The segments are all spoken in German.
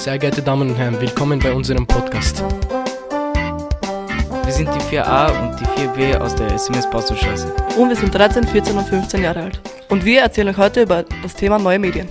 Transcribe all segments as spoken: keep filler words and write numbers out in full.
Sehr geehrte Damen und Herren, willkommen bei unserem Podcast. Wir sind die vier a und die vier b aus der S M S-Baustraße. Und wir sind dreizehn, vierzehn und fünfzehn Jahre alt. Und wir erzählen euch heute über das Thema neue Medien.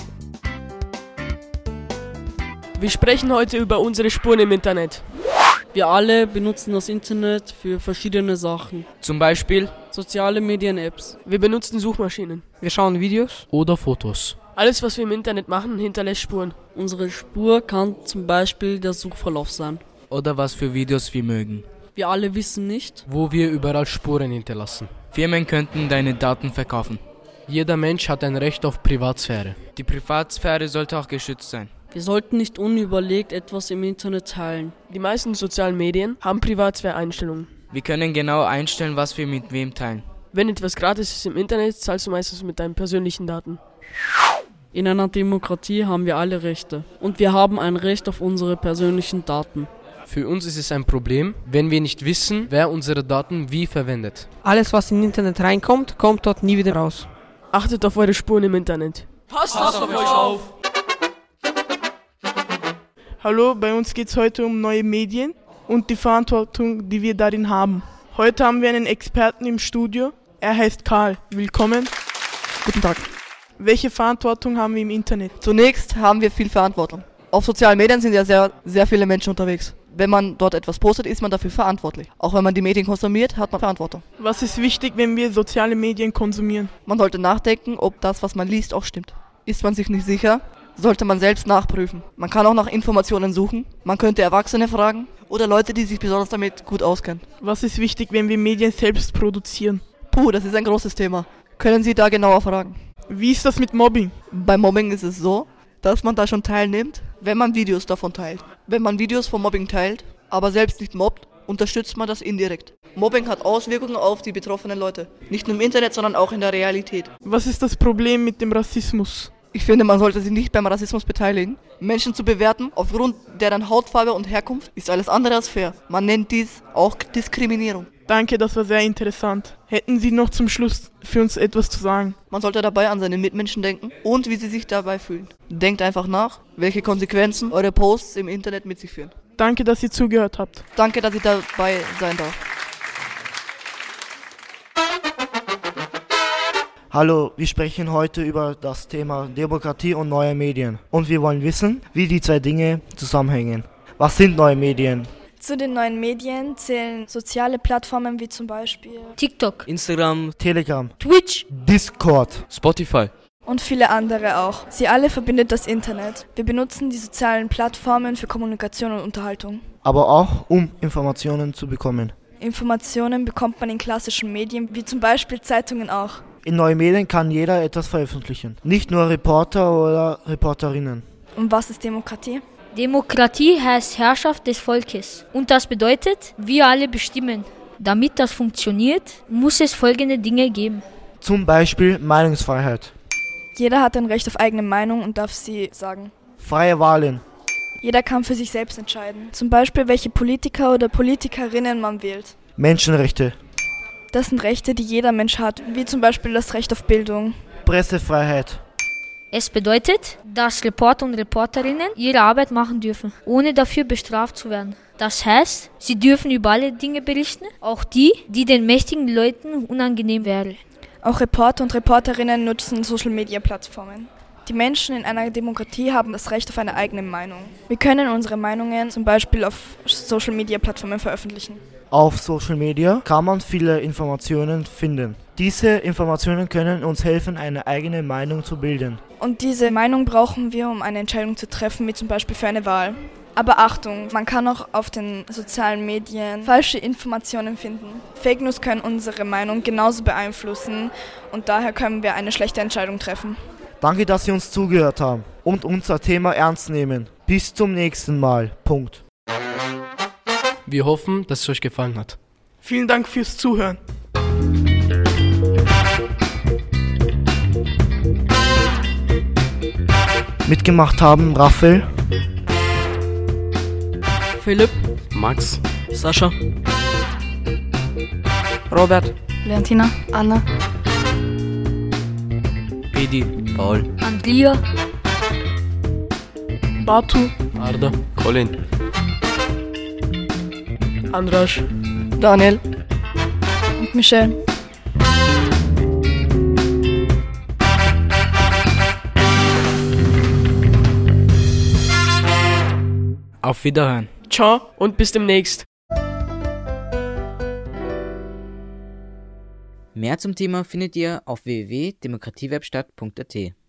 Wir sprechen heute über unsere Spuren im Internet. Wir alle benutzen das Internet für verschiedene Sachen. Zum Beispiel Soziale Medien-Apps. Wir benutzen Suchmaschinen. Wir schauen Videos Oder Fotos. Alles, was wir im Internet machen, hinterlässt Spuren. Unsere Spur kann zum Beispiel der Suchverlauf sein. oder was für Videos wir mögen. Wir alle wissen nicht, Wo wir überall Spuren hinterlassen. Firmen könnten deine Daten verkaufen. Jeder Mensch hat ein Recht auf Privatsphäre. Die Privatsphäre sollte auch geschützt sein. wir sollten nicht unüberlegt etwas im Internet teilen. Die meisten sozialen Medien haben Privatsphäre-Einstellungen. Wir können genau einstellen, was wir mit wem teilen. Wenn etwas gratis ist im Internet, zahlst du meistens mit deinen persönlichen Daten. In einer Demokratie haben wir alle Rechte. Und wir haben ein Recht auf unsere persönlichen Daten. Für uns ist es ein Problem, wenn wir nicht wissen, wer unsere Daten wie verwendet. Alles, was in Internet reinkommt, kommt dort nie wieder raus. Achtet auf eure Spuren im Internet. Passt auf euch auf! Hallo, bei uns geht es heute um neue Medien und die Verantwortung, die wir darin haben. Heute haben wir einen Experten im Studio. Er heißt Karl. Willkommen. Guten Tag. Welche Verantwortung haben wir im Internet? Zunächst haben wir viel Verantwortung. Auf sozialen Medien sind ja sehr, sehr viele Menschen unterwegs. Wenn man dort etwas postet, ist man dafür verantwortlich. Auch wenn man die Medien konsumiert, hat man Verantwortung. Was ist wichtig, wenn wir soziale Medien konsumieren? Man sollte nachdenken, ob das, was man liest, auch stimmt. Ist man sich nicht sicher, sollte man selbst nachprüfen. Man kann auch nach Informationen suchen. Man könnte Erwachsene fragen oder Leute, die sich besonders damit gut auskennen. Was ist wichtig, wenn wir Medien selbst produzieren? Puh, das ist ein großes Thema. Können Sie da genauer fragen? Wie ist das mit Mobbing? Bei Mobbing ist es so, dass man da schon teilnimmt, wenn man Videos davon teilt. Wenn man Videos von Mobbing teilt, aber selbst nicht mobbt, unterstützt man das indirekt. Mobbing hat Auswirkungen auf die betroffenen Leute. Nicht nur im Internet, sondern auch in der Realität. Was ist das Problem mit dem Rassismus? Ich finde, man sollte sich nicht beim Rassismus beteiligen. Menschen zu bewerten aufgrund deren Hautfarbe und Herkunft ist alles andere als fair. Man nennt dies auch Diskriminierung. Danke, das war sehr interessant. Hätten Sie noch zum Schluss für uns etwas zu sagen? Man sollte dabei an seine Mitmenschen denken und wie sie sich dabei fühlen. Denkt einfach nach, welche Konsequenzen eure Posts im Internet mit sich führen. Danke, dass ihr zugehört habt. Danke, dass ich dabei sein darf. Hallo, wir sprechen heute über das Thema Demokratie und neue Medien. Und wir wollen wissen, wie die zwei Dinge zusammenhängen. Was sind neue Medien? Zu den neuen Medien zählen soziale Plattformen wie zum Beispiel TikTok, Instagram, Telegram, Twitch, Discord, Spotify. und viele andere auch. Sie alle verbindet das Internet. Wir benutzen die sozialen Plattformen für Kommunikation und Unterhaltung. aber auch um Informationen zu bekommen. Informationen bekommt man in klassischen Medien, wie zum Beispiel Zeitungen auch. In neuen Medien kann jeder etwas veröffentlichen. Nicht nur Reporter oder Reporterinnen. Und was ist Demokratie? Demokratie heißt Herrschaft des Volkes. Und das bedeutet, wir alle bestimmen. Damit das funktioniert, muss es folgende Dinge geben. Zum Beispiel Meinungsfreiheit, Jeder hat ein Recht auf eigene Meinung und darf sie sagen. freie Wahlen, Jeder kann für sich selbst entscheiden. Zum Beispiel, welche Politiker oder Politikerinnen man wählt. Menschenrechte, Das sind Rechte, die jeder Mensch hat, wie zum Beispiel das Recht auf Bildung. Pressefreiheit, Es bedeutet, dass Reporter und Reporterinnen ihre Arbeit machen dürfen, ohne dafür bestraft zu werden. Das heißt, sie dürfen über alle Dinge berichten, auch die, die den mächtigen Leuten unangenehm wären. Auch Reporter und Reporterinnen nutzen Social-Media-Plattformen. Die Menschen in einer Demokratie haben das Recht auf eine eigene Meinung. Wir können unsere Meinungen zum Beispiel auf Social-Media-Plattformen veröffentlichen. Auf Social Media kann man viele Informationen finden. Diese Informationen können uns helfen, eine eigene Meinung zu bilden. Und diese Meinung brauchen wir, um eine Entscheidung zu treffen, wie zum Beispiel für eine Wahl. Aber Achtung, man kann auch auf den sozialen Medien falsche Informationen finden. Fake News können unsere Meinung genauso beeinflussen und daher können wir eine schlechte Entscheidung treffen. Danke, dass Sie uns zugehört haben und unser Thema ernst nehmen. Bis zum nächsten Mal. Punkt. Wir hoffen, dass es euch gefallen hat. Vielen Dank fürs Zuhören. Mitgemacht haben Raphael, Philipp, Max, Sascha, Robert, Leontina, Anna, Pedi, Paul, Andrea, Batu, Arda, Colin, Andras, Daniel. Und Michelle. Auf Wiederhören. ciao und bis demnächst. Mehr zum Thema findet ihr auf w w w punkt demokratiewerkstatt punkt a t.